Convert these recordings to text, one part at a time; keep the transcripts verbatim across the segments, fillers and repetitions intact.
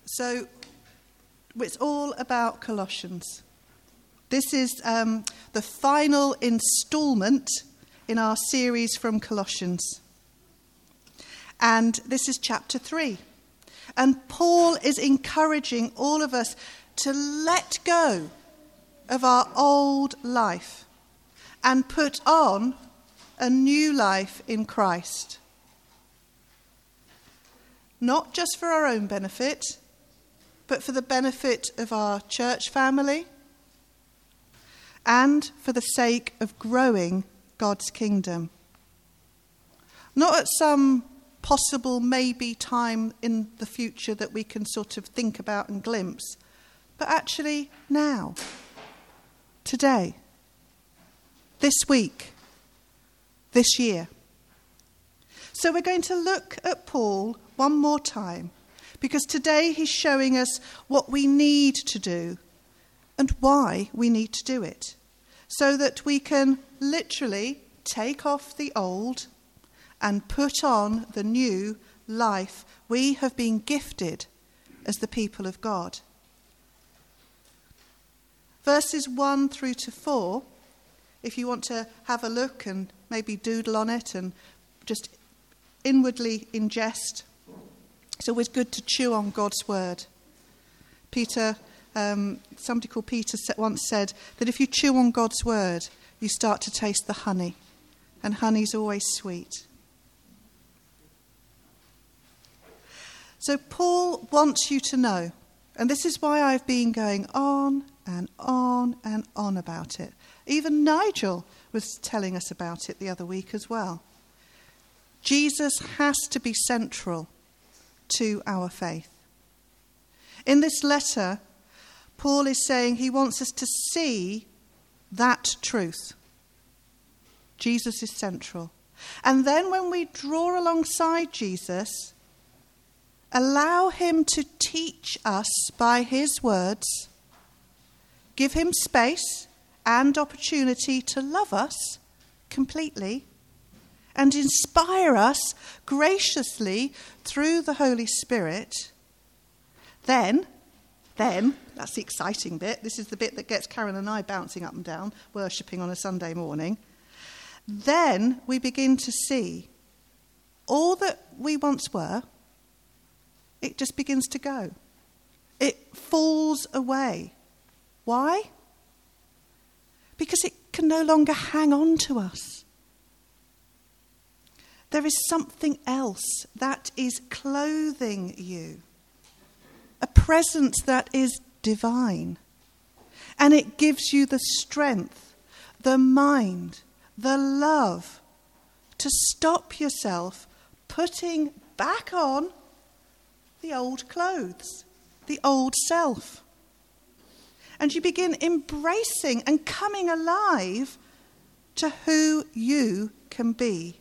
So it's all about Colossians. This is um, the final instalment in our series from Colossians. And this is chapter three. And Paul is encouraging all of us to let go of our old life and put on a new life in Christ. Not just for our own benefit, but for the benefit of our church family and for the sake of growing God's kingdom. Not at some possible maybe time in the future that we can sort of think about and glimpse, but actually now, today, this week, this year. So we're going to look at Paul one more time, because today he's showing us what we need to do and why we need to do it, so that we can literally take off the old and put on the new life we have been gifted as the people of God. Verses one through to four, if you want to have a look and maybe doodle on it and just inwardly ingest, it's always good to chew on God's word. Peter, um, somebody called Peter once said that if you chew on God's word, you start to taste the honey, and honey's always sweet. So Paul wants you to know, and this is why I've been going on and on and on about it. Even Nigel was telling us about it the other week as well. Jesus has to be central to our faith. In this letter, Paul is saying he wants us to see that truth. Jesus is central. And then when we draw alongside Jesus, allow him to teach us by his words, give him space and opportunity to love us completely, and inspire us graciously through the Holy Spirit, then, then, that's the exciting bit. This is the bit that gets Karen and I bouncing up and down, worshipping on a Sunday morning. Then we begin to see all that we once were, it just begins to go. It falls away. Why? Because it can no longer hang on to us. There is something else that is clothing you. A presence that is divine. And it gives you the strength, the mind, the love to stop yourself putting back on the old clothes, the old self. And you begin embracing and coming alive to who you can be.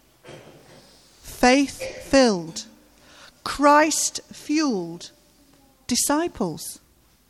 Faith-filled, Christ-fueled disciples.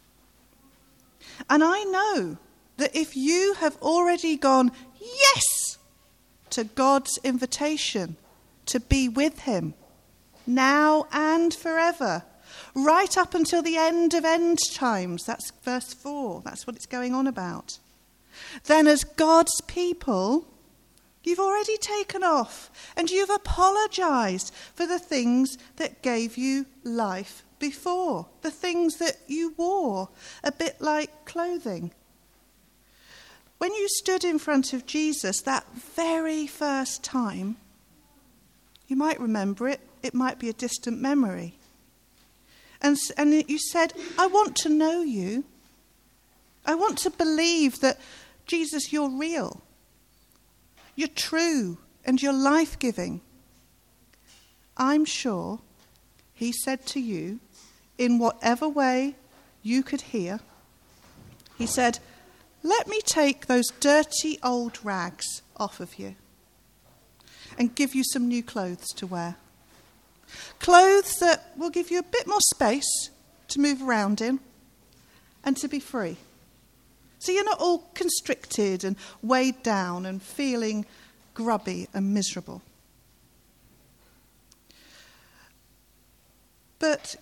And I know that if you have already gone yes to God's invitation to be with him, now and forever, right up until the end of end times, that's verse four, that's what it's going on about, then as God's people, you've already taken off and you've apologized for the things that gave you life before, the things that you wore, a bit like clothing. When you stood in front of Jesus that very first time, you might remember it, it might be a distant memory. And, and you said, I want to know you. I want to believe that, Jesus, you're real. You're true and you're life-giving. I'm sure he said to you, in whatever way you could hear, he said, let me take those dirty old rags off of you and give you some new clothes to wear. Clothes that will give you a bit more space to move around in and to be free. So you're not all constricted and weighed down and feeling grubby and miserable. But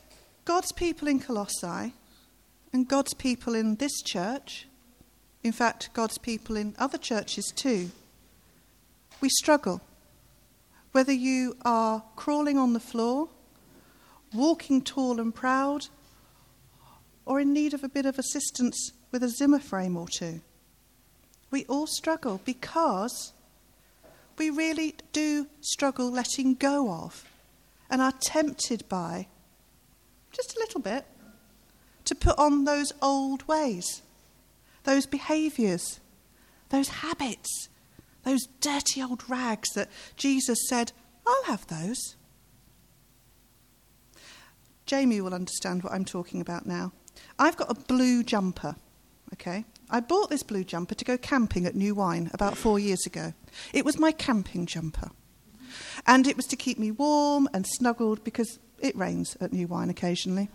God's people in Colossae and God's people in this church, in fact, God's people in other churches too, we struggle. Whether you are crawling on the floor, walking tall and proud, or in need of a bit of assistance with a Zimmer frame or two. We all struggle because we really do struggle letting go of and are tempted by, just a little bit, to put on those old ways, those behaviours, those habits, those dirty old rags that Jesus said, I'll have those. Jamie will understand what I'm talking about now. I've got a blue jumper, okay? I bought this blue jumper to go camping at New Wine about four years ago. It was my camping jumper. And it was to keep me warm and snuggled because it rains at New Wine occasionally.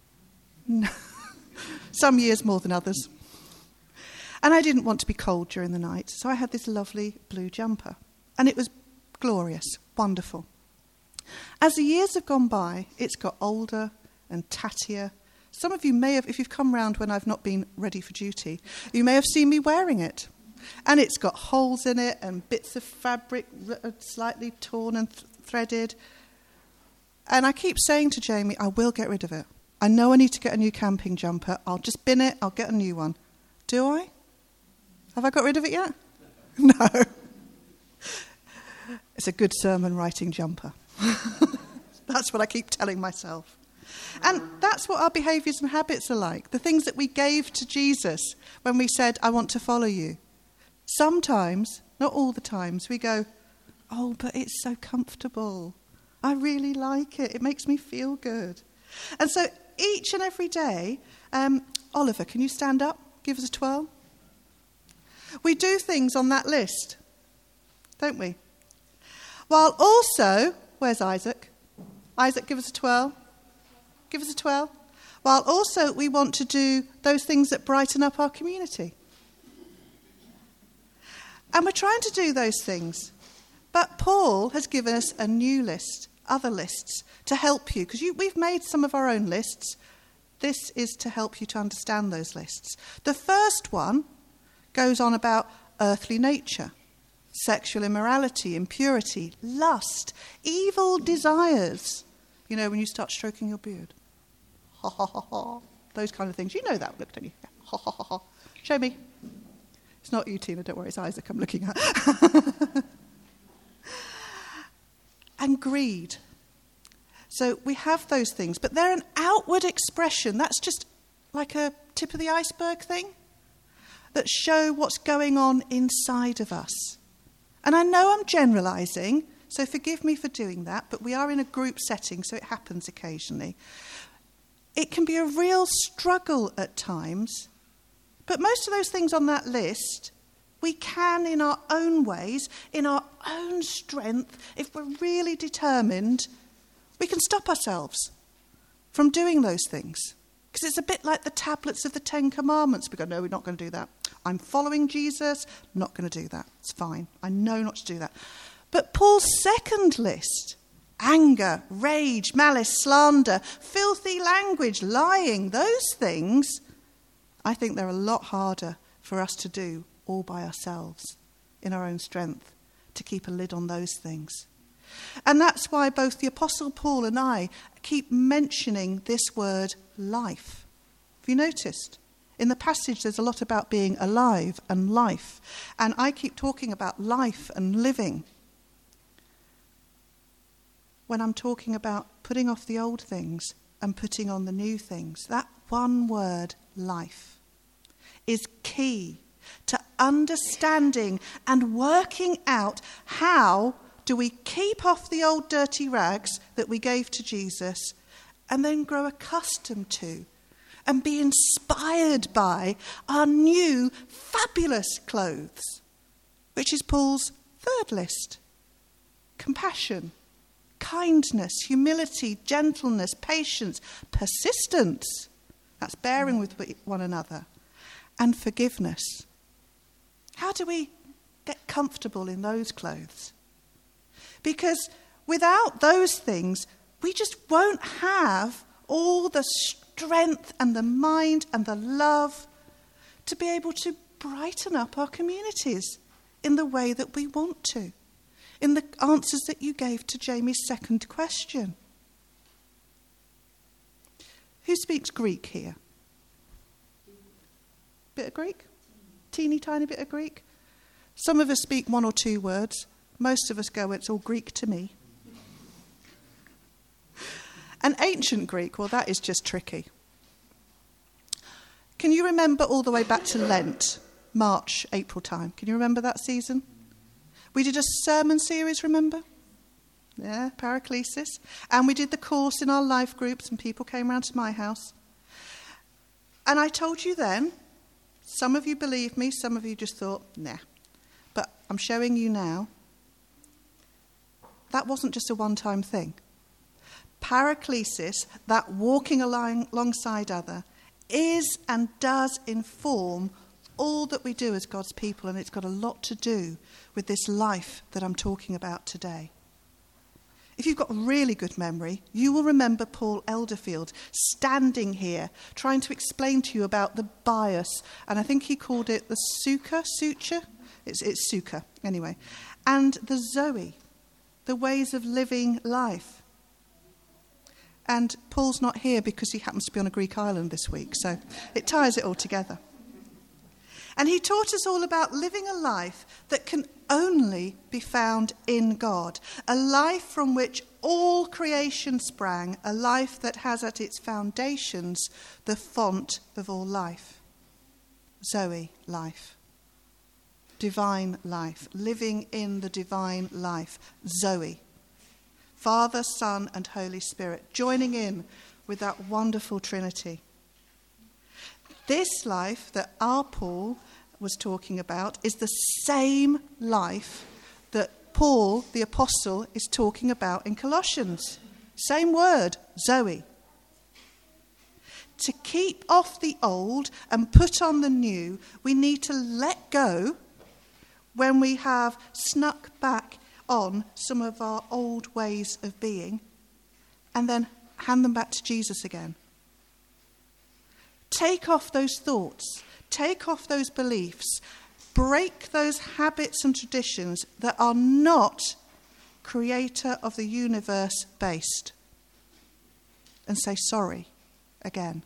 Some years more than others. And I didn't want to be cold during the night, so I had this lovely blue jumper. And it was glorious, wonderful. As the years have gone by, it's got older and tattier. Some of you may have, if you've come round when I've not been ready for duty, you may have seen me wearing it. And it's got holes in it and bits of fabric slightly torn and th- threaded. And I keep saying to Jamie, I will get rid of it. I know I need to get a new camping jumper. I'll just bin it. I'll get a new one. Do I? Have I got rid of it yet? No. It's a good sermon writing jumper. That's what I keep telling myself. And that's what our behaviours and habits are like. The things that we gave to Jesus when we said, I want to follow you. Sometimes, not all the times, we go, oh, but it's so comfortable. I really like it. It makes me feel good. And so each and every day, um, Oliver, can you stand up? Give us a twirl. We do things on that list, don't we? While also, where's Isaac? Isaac, give us a twirl. Give us a twirl. While also we want to do those things that brighten up our community. And we're trying to do those things. But Paul has given us a new list, other lists, to help you. Because we've made some of our own lists. This is to help you to understand those lists. The first one goes on about earthly nature, sexual immorality, impurity, lust, evil desires. You know, when you start stroking your beard. Ha, ha, ha, ha. Those kind of things. You know that look, don't you? Ha, ha, ha, ha. Show me. It's not you, Tina, don't worry. It's Isaac I'm looking at. And greed. So we have those things, but they're an outward expression. That's just like a tip of the iceberg thing that show what's going on inside of us. And I know I'm generalising, so forgive me for doing that, but we are in a group setting, so it happens occasionally. It can be a real struggle at times, but most of those things on that list, we can, in our own ways, in our own strength, if we're really determined, we can stop ourselves from doing those things. Because it's a bit like the tablets of the Ten Commandments. We go, no, we're not going to do that. I'm following Jesus, not going to do that. It's fine. I know not to do that. But Paul's second list, anger, rage, malice, slander, filthy language, lying, those things, I think they're a lot harder for us to do all by ourselves, in our own strength, to keep a lid on those things. And that's why both the Apostle Paul and I keep mentioning this word life. Have you noticed? In the passage there's a lot about being alive and life. And I keep talking about life and living when I'm talking about putting off the old things and putting on the new things. That one word, life, is key to understanding and working out how do we keep off the old dirty rags that we gave to Jesus and then grow accustomed to and be inspired by our new fabulous clothes, which is Paul's third list. Compassion, kindness, humility, gentleness, patience, persistence, that's bearing with one another, and forgiveness. How do we get comfortable in those clothes? Because without those things, we just won't have all the strength and the mind and the love to be able to brighten up our communities in the way that we want to, in the answers that you gave to Jamie's second question. Who speaks Greek here? Bit of Greek? Teeny tiny bit of Greek? Some of us speak one or two words. Most of us go, it's all Greek to me. And ancient Greek, well, that is just tricky. Can you remember all the way back to Lent, March, April time? Can you remember that season? We did a sermon series, remember? Yeah, Paraclesis. And we did the course in our life groups and people came round to my house. And I told you then, some of you believed me, some of you just thought, nah. But I'm showing you now, that wasn't just a one-time thing. Paraclesis, that walking along, alongside other, is and does inform all that we do as God's people, and it's got a lot to do with this life that I'm talking about today. If you've got a really good memory, you will remember Paul Elderfield standing here trying to explain to you about the bias, and I think he called it the sukkah, suture, it's, it's sukkah anyway, and the Zoe, the ways of living life. And Paul's not here because he happens to be on a Greek island this week, so it ties it all together. And he taught us all about living a life that can only be found in God, a life from which all creation sprang, a life that has at its foundations the font of all life. Zoe, life. Divine life, living in the divine life. Zoe. Father, Son, and Holy Spirit, joining in with that wonderful Trinity. This life that our Paul was talking about is the same life that Paul, the apostle, is talking about in Colossians. Same word, Zoe. To keep off the old and put on the new, we need to let go when we have snuck back on some of our old ways of being and then hand them back to Jesus again. Take off those thoughts, take off those beliefs, break those habits and traditions that are not creator of the universe based, and say sorry again.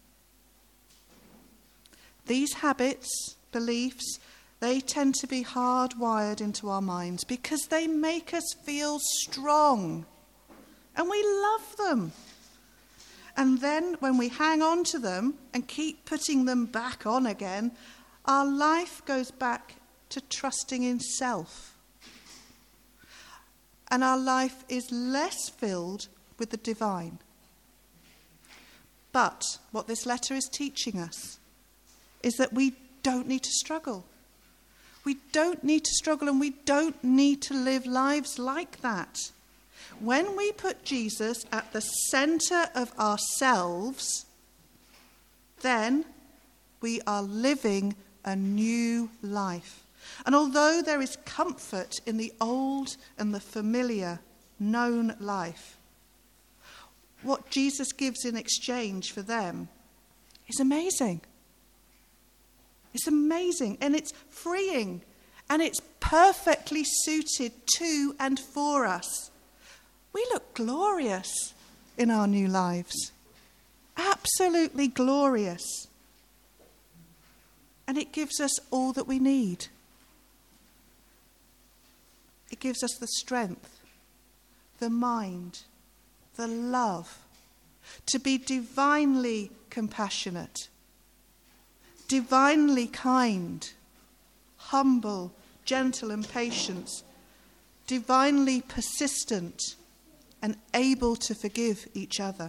These habits, beliefs, they tend to be hardwired into our minds because they make us feel strong. And we love them. And then when we hang on to them and keep putting them back on again, our life goes back to trusting in self. And our life is less filled with the divine. But what this letter is teaching us is that we don't need to struggle. We don't need to struggle and we don't need to live lives like that. When we put Jesus at the centre of ourselves, then we are living a new life. And although there is comfort in the old and the familiar, known life, what Jesus gives in exchange for them is amazing. It's amazing and it's freeing and it's perfectly suited to and for us. We look glorious in our new lives. Absolutely glorious. And it gives us all that we need. It gives us the strength, the mind, the love to be divinely compassionate, divinely kind, humble, gentle and patient, divinely persistent and able to forgive each other.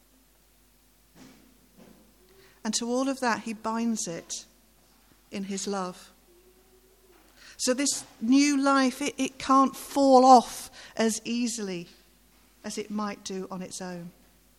And to all of that, he binds it in his love. So this new life, it, it can't fall off as easily as it might do on its own.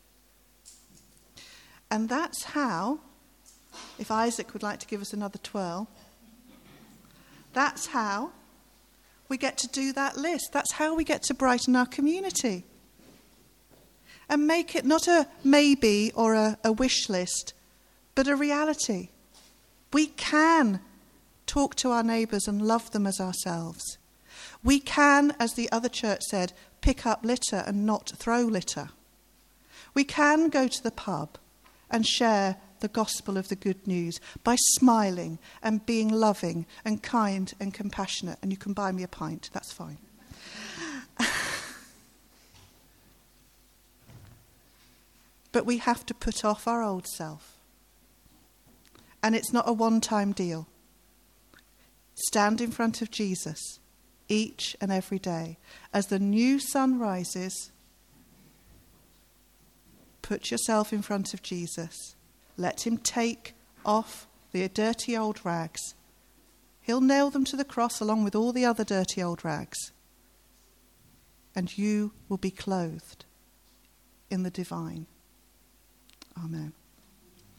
And that's how, if Isaac would like to give us another twirl, that's how we get to do that list. That's how we get to brighten our community. And make it not a maybe or a, a wish list, but a reality. We can talk to our neighbours and love them as ourselves. We can, as the other church said, pick up litter and not throw litter. We can go to the pub and share the gospel of the good news by smiling and being loving and kind and compassionate. And you can buy me a pint, that's fine. But we have to put off our old self. And it's not a one-time deal. Stand in front of Jesus each and every day. As the new sun rises, put yourself in front of Jesus. Let him take off the dirty old rags. He'll nail them to the cross along with all the other dirty old rags. And you will be clothed in the divine. Amen.